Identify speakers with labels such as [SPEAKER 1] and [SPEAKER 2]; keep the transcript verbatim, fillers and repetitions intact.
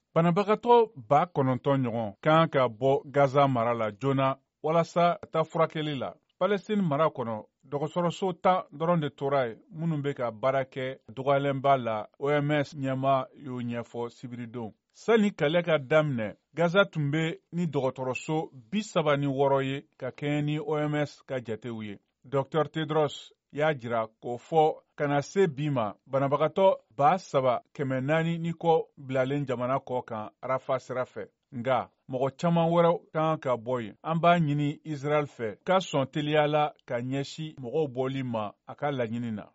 [SPEAKER 1] Banabagatɔ ba kɔnɔntɔn ɲɔgɔn kan ka bɔ Gaza mara la joona walasa ka taa furakɛli la. Palestine mara kɔnɔ dɔgɔtɔrɔso tan dɔrɔn de tora yen minnu bɛ ka baara kɛ dɔgɔyalenba la. O M S ɲɛmaa y'o ɲɛfɔ sibiridon. Sani kɛlɛ ka daminɛ, Gaza tun bɛ ni dɔgɔtɔrɔso bi saba ni wɔɔrɔ ye ka kɛɲɛ ni O M S ka jatew ye. Docteur Tedros y'a jira k'o fɔ ka na se bi ma banabagatɔ ba saba kɛmɛ naani ni kɔ bilalen jamana kɔ kan Rafa sira fɛ. Nga mɔgɔ caman wɛrɛw kan ka bɔ yen. An b'a ɲini Israel fɛ ka sɔn teliya la ka ɲɛsin mɔgɔw bɔli ma a ka laɲini na.